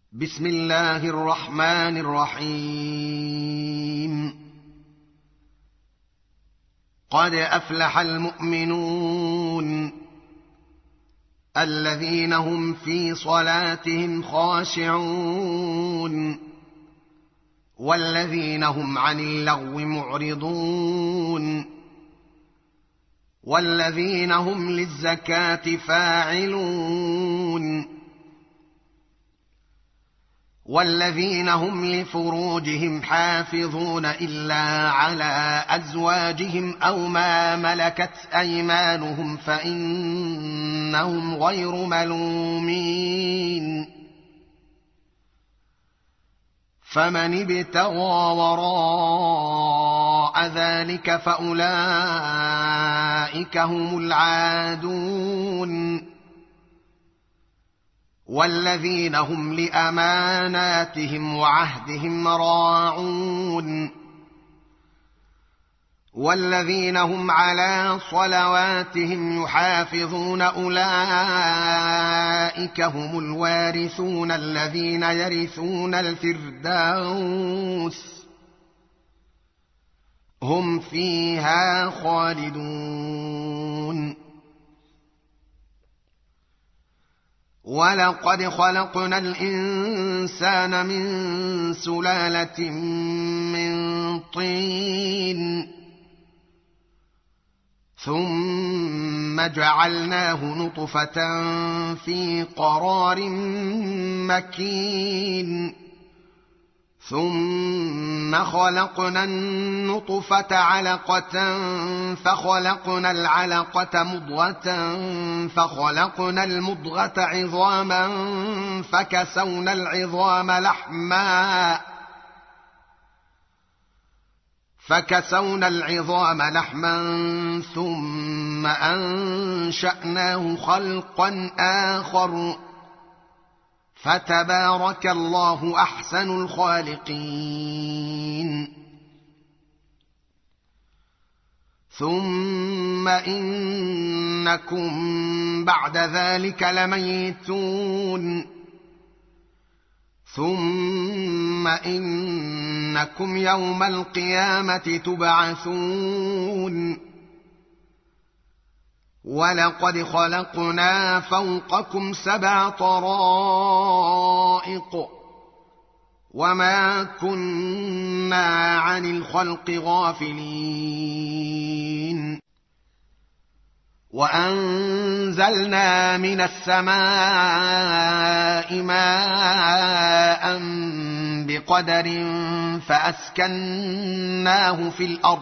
بسم الله الرحمن الرحيم. قد أفلح المؤمنون الذين هم في صلاتهم خاشعون والذين هم عن اللغو معرضون والذين هم للزكاة فاعلون والذين هم لفروجهم حافظون إلا على أزواجهم أو ما ملكت أيمانهم فإنهم غير ملومين. فمن ابتغى وراء ذلك فأولئك هم العادون والذين هم لأماناتهم وعهدهم راعون والذين هم على صلواتهم يحافظون أولئك هم الوارثون الذين يرثون الفردوس هم فيها خالدون. ولقد خلقنا الإنسان من سلالة من طين ثم جعلناه نطفة في قرار مكين ثم خلقنا النطفة علقة فخلقنا العلقة مضغة فخلقنا المضغة عظاما فكسونا العظام لحما ثم أنشأناه خلقا آخر فتبارك الله أحسن الخالقين. ثم إنكم بعد ذلك لميتون ثم إنكم يوم القيامة تبعثون. ولقد خلقنا فوقكم 7 طرائق وما كنا عن الخلق غافلين. وأنزلنا من السماء ماء بقدر فأسكناه في الأرض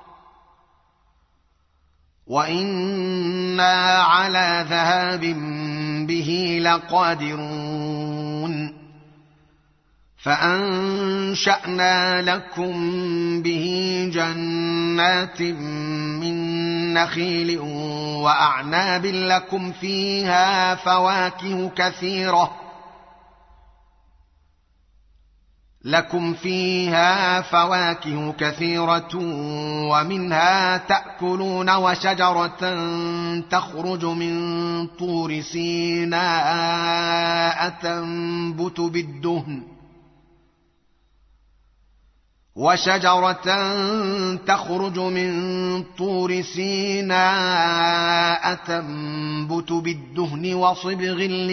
وإنا على ذهاب به لقادرون. فأنشأنا لكم به جنات من نخيل وأعناب لكم فيها فواكه كثيرة ومنها تأكلون وشجرة تخرج من طور سيناء تنبت بالدهن وصبغ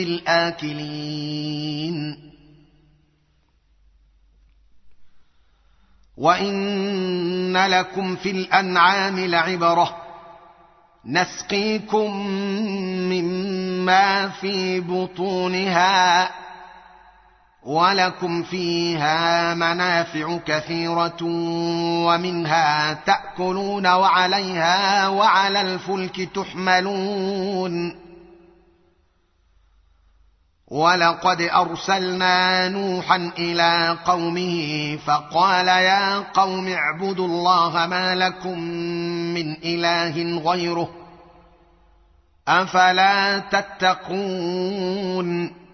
للآكلين. وإن لكم في الأنعام لعبرة نسقيكم مما في بطونها ولكم فيها منافع كثيرة ومنها تأكلون وعليها وعلى الفلك تحملون. ولقد أرسلنا نوحا إلى قومه فقال يا قوم اعبدوا الله ما لكم من إله غيره أفلا تتقون.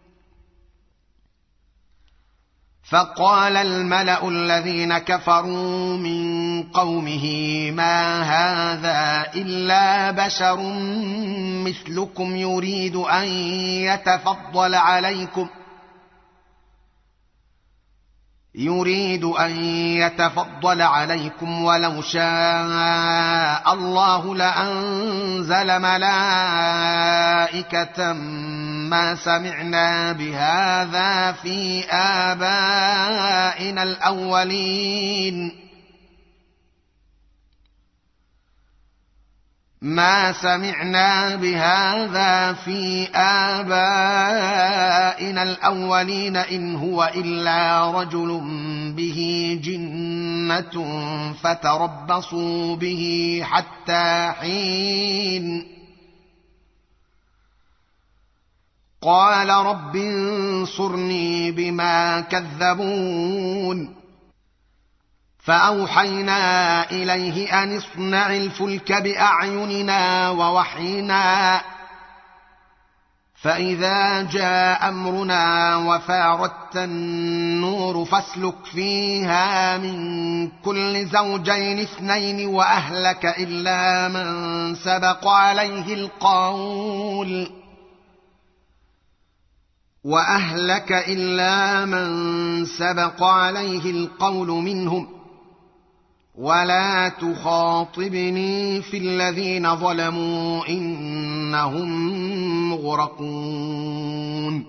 فقال الملأ الذين كفروا من قومه ما هذا إلا بشر مثلكم يريد أن يتفضل عليكم يريد أن يتفضل عليكم ولو شاء الله لأنزل ملائكة ما سمعنا بهذا في آبائنا الأولين ما سمعنا بهذا في آبائنا الأولين إن هو إلا رجل به جنة فتربصوا به حتى حين قال رب انصرني بما كذبون فأوحينا إليه أن اصنع الفلك بأعيننا ووحينا فإذا جاء أمرنا وفاردت النور فاسلك فيها من كل زوجين اثنين وأهلك إلا من سبق عليه القول منهم ولا تخاطبني في الذين ظلموا إنهم مغرقون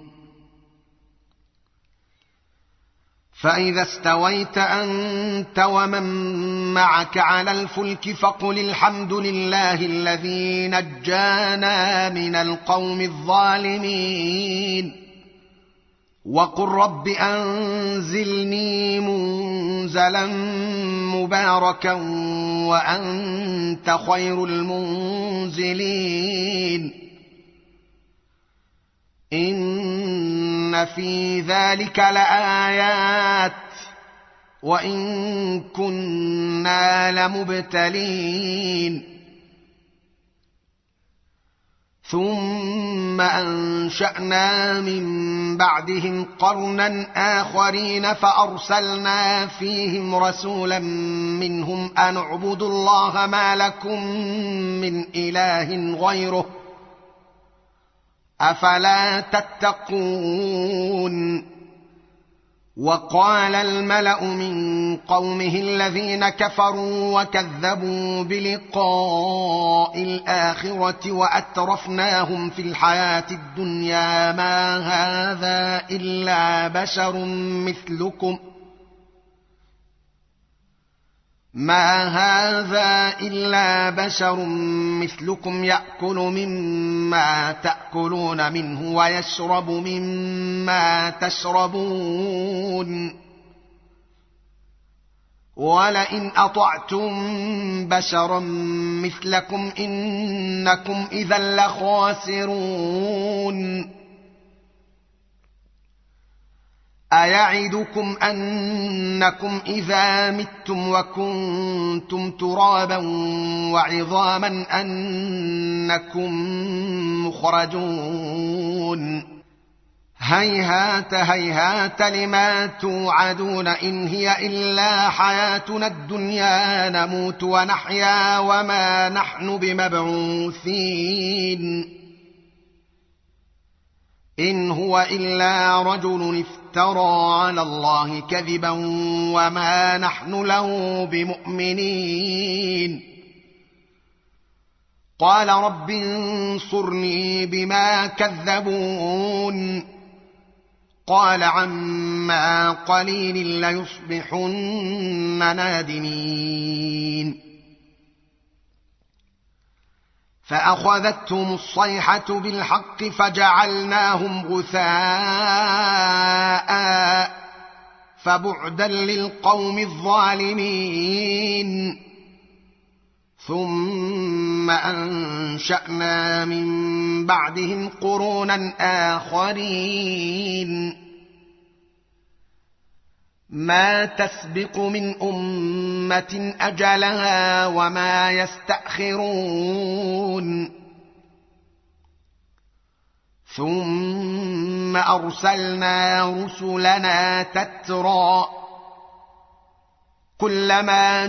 فإذا استويت أنت ومن معك على الفلك فقل الحمد لله الذي نجانا من القوم الظالمين وقل رب أنزلني منزلا مباركا وأنت خير المنزلين إن في ذلك لآيات وإن كنا لمبتلين ثم أنشأنا من بعدهم قرنا آخرين فأرسلنا فيهم رسولا منهم أن اعبدوا الله ما لكم من إله غيره أفلا تتقون وقال الملأ من قومه الذين كفروا وكذبوا بلقاء الآخرة وأترفناهم في الحياة الدنيا ما هذا إلا بشر مثلكم يأكل مما تأكلون منه ويشرب مما تشربون ولئن أطعتم بشرا مثلكم إنكم إذا لخاسرون أيعدكم أنكم إذا متم وكنتم ترابا وعظاما أنكم مخرجون هيهات هيهات لما توعدون إن هي إلا حياتنا الدنيا نموت ونحيا وما نحن بمبعوثين إن هو إلا رجل افترى على الله كذبا وما نحن له بمؤمنين قال رب انصرني بما كذبون قال عما قليل ليصبحن نادمين فأخذتهم الصيحة بالحق فجعلناهم غثاء فبعدا للقوم الظالمين ثم أنشأنا من بعدهم قرونا آخرين ما تسبق من أمة أجلها وما يستأخرون ثم أرسلنا رسلنا تترى كلما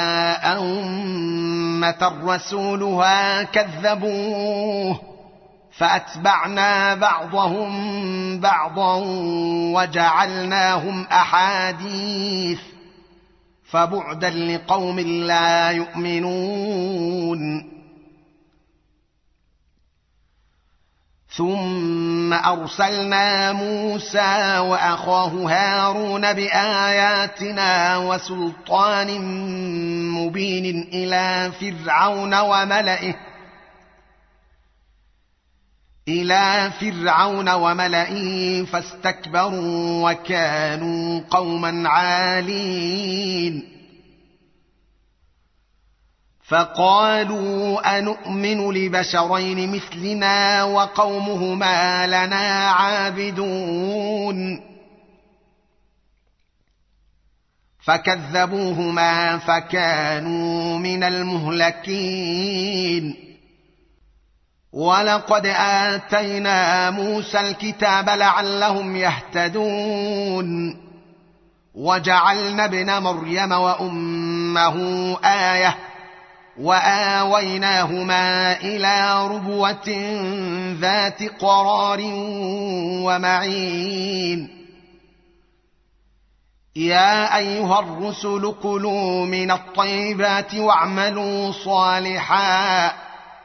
جاء أمة رسولها كذبوه فأتبعنا بعضهم بعضا وجعلناهم أحاديث فبعدا لقوم لا يؤمنون. ثم أرسلنا موسى وأخاه هارون بآياتنا وسلطان مبين إلى فرعون وملئه فاستكبروا وكانوا قوما عالين. فقالوا أنؤمن لبشرين مثلنا وقومهما لنا عابدون. فكذبوهما فكانوا من المهلكين. ولقد آتينا موسى الكتاب لعلهم يهتدون. وجعلنا ابن مريم وأمه آية وآويناهما إلى ربوة ذات قرار ومعين. يا أيها الرسل كلوا من الطيبات واعملوا صالحا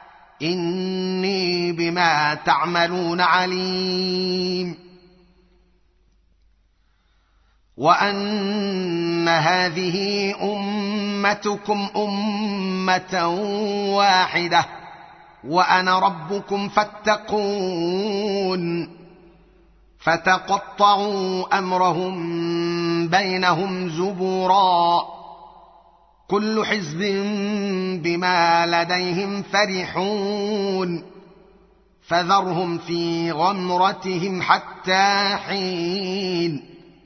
إني بما تعملون عليم. وأن هذه أمتكم أمة واحدة وأنا ربكم فاتقون. فتقطعوا أمرهم بينهم زبرا كل حزب بما لديهم فرحون. فذرهم في غمرتهم حتى حين.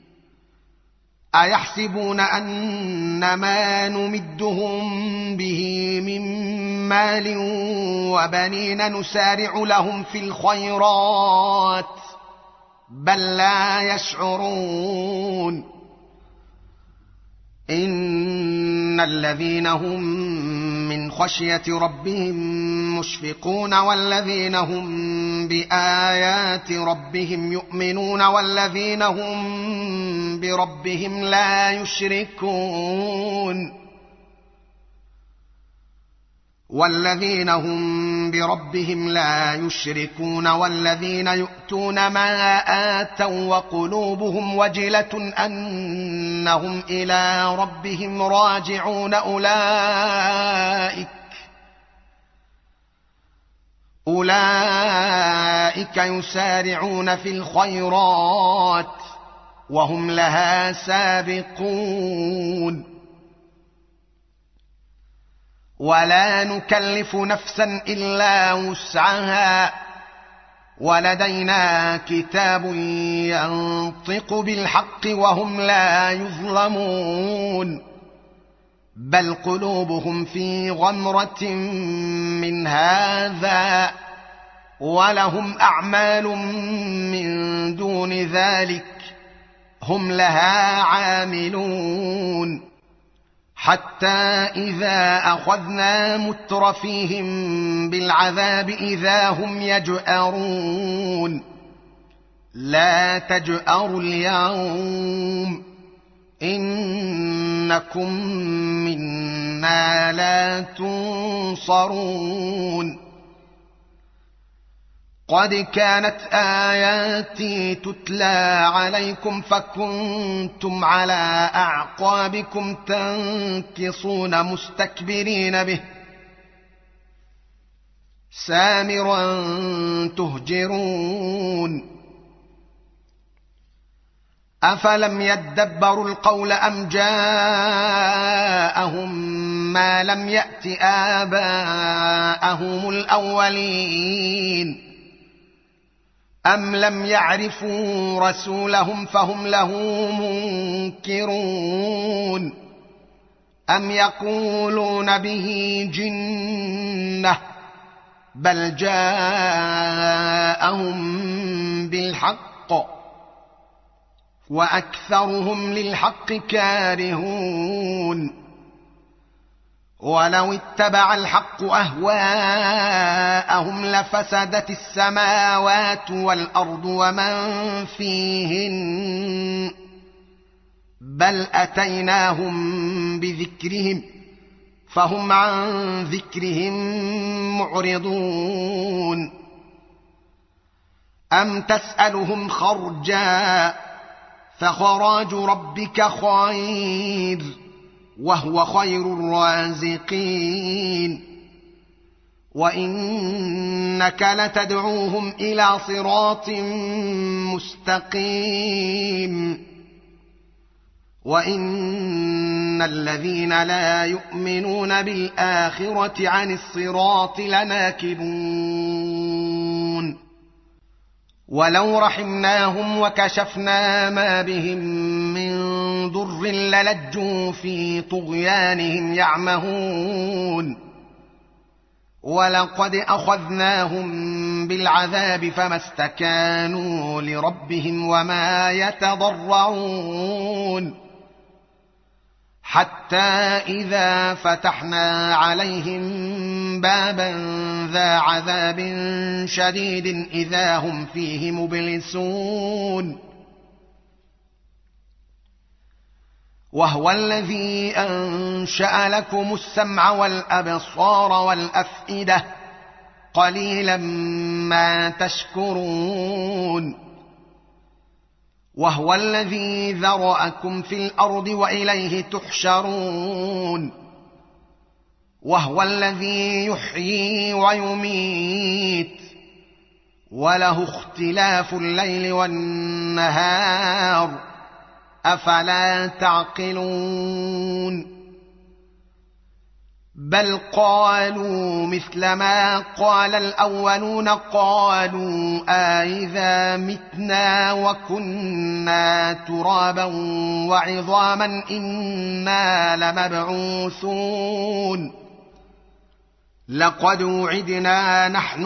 أيحسبون أن ما نمدهم به من مال وبنين نسارع لهم في الخيرات بل لا يشعرون. إن الذين هم من خشية ربهم مشفقون والذين هم بآيات ربهم يؤمنون والذين هم بربهم لا يشركون. والذين يؤتون ما آتوا وقلوبهم وجلة أنهم إلى ربهم راجعون أولئك يسارعون في الخيرات وهم لها سابقون. ولا نكلف نفسا إلا وسعها ولدينا كتاب ينطق بالحق وهم لا يظلمون. بل قلوبهم في غمرة من هذا ولهم أعمال من دون ذلك هم لها عاملون. حتى إذا أخذنا مترفيهم بالعذاب إذا هم يجأرون. لا تجأروا اليوم إنكم منا لا تنصرون. قد كانت آياتي تتلى عليكم فكنتم على أعقابكم تنكصون مستكبرين به سامرا تهجرون. أفلم يدبروا القول أم جاءهم ما لم يأت آباءهم الأولين أم لم يعرفوا رسولهم فهم له منكرون أم يقولون به جنة بل جاءهم بالحق وأكثرهم للحق كارهون. ولو اتبع الحق أهواءهم لفسدت السماوات والأرض ومن فيهن بل أتيناهم بذكرهم فهم عن ذكرهم معرضون أم تسألهم خرجا فخراج ربك خير وهو خير الرازقين وإنك لتدعوهم إلى صراط مستقيم وإن الذين لا يؤمنون بالآخرة عن الصراط لناكبون ولو رحمناهم وكشفنا ما بهم من ضر للجوا في طغيانهم يعمهون ولقد أخذناهم بالعذاب فما استكانوا لربهم وما يتضرعون حتى إذا فتحنا عليهم بابا ذا عذاب شديد إذا هم فيه مبلسون وهو الذي أنشأ لكم السمع والأبصار والأفئدة قليلا ما تشكرون وهو الذي ذرأكم في الأرض وإليه تحشرون وهو الذي يحيي ويميت وله اختلاف الليل والنهار أفلا تعقلون بل قالوا مثل ما قال الأولون قالوا أإذا متنا وكنا ترابا وعظاما إنا لمبعوثون لقد وعدنا نحن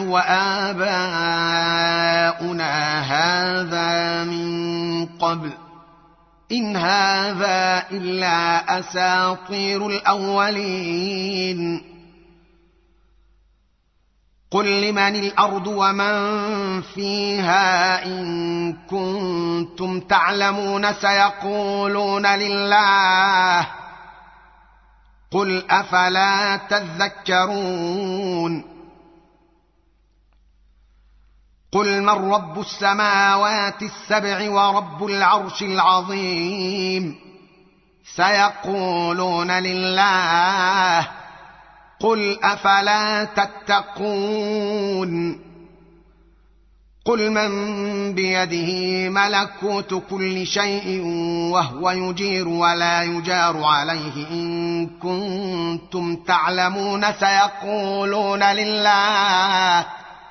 وآباؤنا هذا من قبل إن هذا إلا أساطير الأولين قل لمن الأرض ومن فيها إن كنتم تعلمون سيقولون لله قل أفلا تذكرون قل من رب السماوات السبع ورب العرش العظيم سيقولون لله قل أفلا تتقون قل من بيده ملكوت كل شيء وهو يجير ولا يجار عليه إن كنتم تعلمون سيقولون لله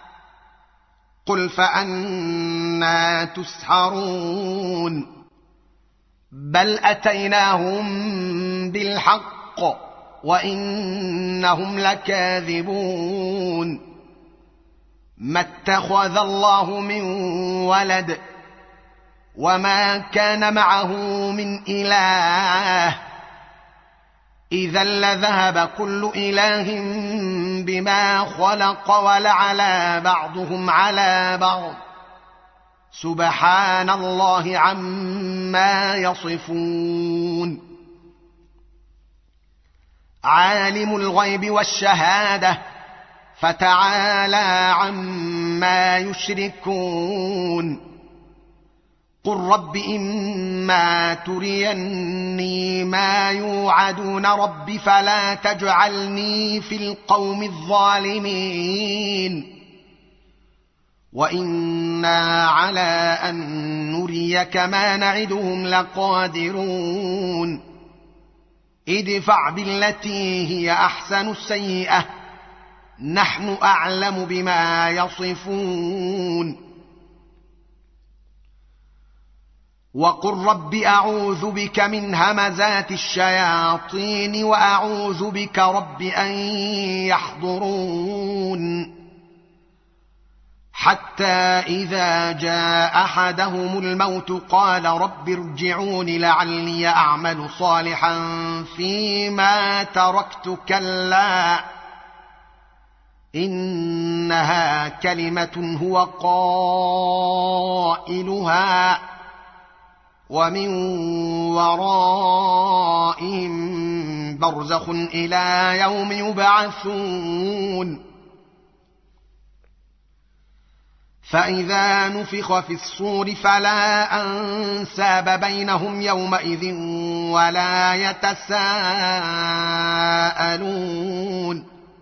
قل فأنى تسحرون بل أتيناهم بالحق وإنهم لكاذبون ما اتخذ الله من ولد وما كان معه من إله إذا لذهب كل إله بما خلق ولعلى بعضهم على بعض سبحان الله عما يصفون عالم الغيب والشهادة فتعالى عما يشركون قل رب إما تريني ما يوعدون رب فلا تجعلني في القوم الظالمين وإنا على أن نريك ما نعدهم لقادرون ادفع بالتي هي أحسن السيئة نحن أعلم بما يصفون وقل رب أعوذ بك من همزات الشياطين وأعوذ بك رب أن يحضرون حتى إذا جاء أحدهم الموت قال رب ارجعون لعلي أعمل صالحا فيما تركت كلا إنها كلمة هو قائلها ومن ورائهم برزخ إلى يوم يبعثون فإذا نفخ في الصور فلا أنساب بينهم يومئذ ولا يتساءلون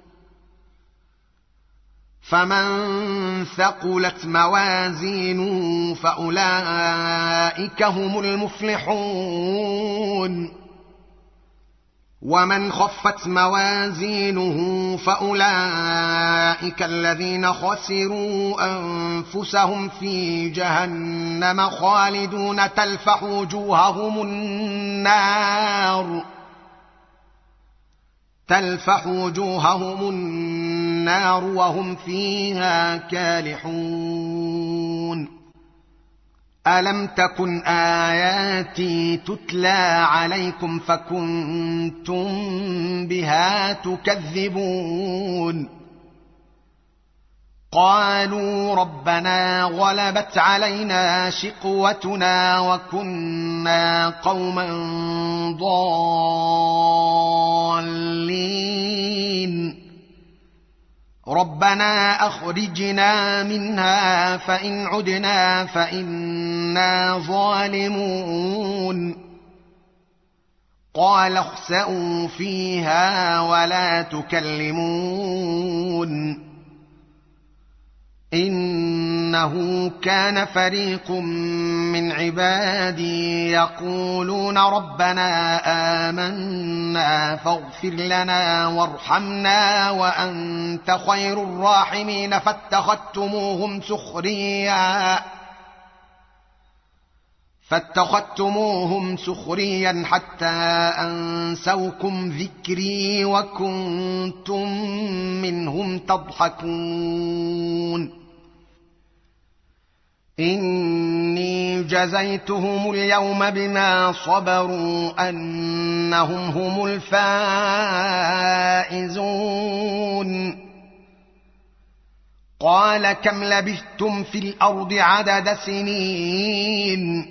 فمن ثقلت موازينه فأولئك هم المفلحون ومن خفت موازينه فأولئك الذين خسروا أنفسهم في جهنم خالدون تلفح وجوههم النار وهم فيها كالحون ألم تكن آياتي تتلى عليكم فكنتم بها تكذبون قالوا ربنا غلبت علينا شقوتنا وكنا قوما ضالين ربنا أخرجنا منها فإن عدنا فإنا ظالمون قال اخسئوا فيها ولا تكلمون إنه كان فريق من عبادي يقولون ربنا آمنا فاغفر لنا وارحمنا وأنت خير الراحمين فاتخذتموهم سخريا حتى أنسوكم ذكري وكنتم منهم تضحكون إني جزيتهم اليوم بما صبروا أنهم هم الفائزون قال كم لبثتم في الأرض عدد سنين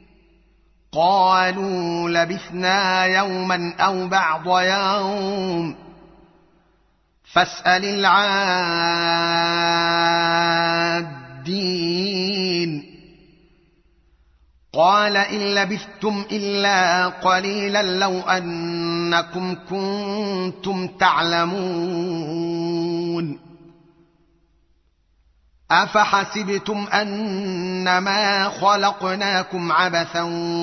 قالوا لبثنا يوما أو بعض يوم فاسأل العادين قال إن لبثتم إلا قليلا لو أنكم كنتم تعلمون أفحسبتم أنما خلقناكم عبثا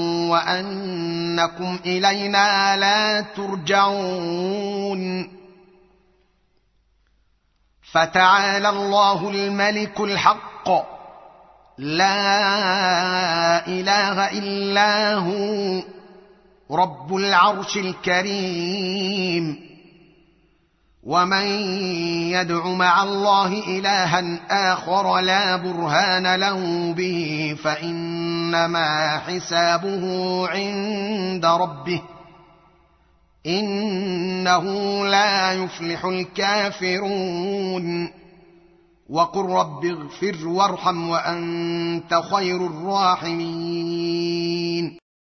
وأنكم إلينا لا ترجعون فتعالى الله الملك الحق لا إله إلا هو رب العرش الكريم ومن يدع مع الله إلها آخر لا برهان له به فإنما حسابه عند ربه إنه لا يفلح الكافرون وقل رب اغفر وارحم وأنت خير الراحمين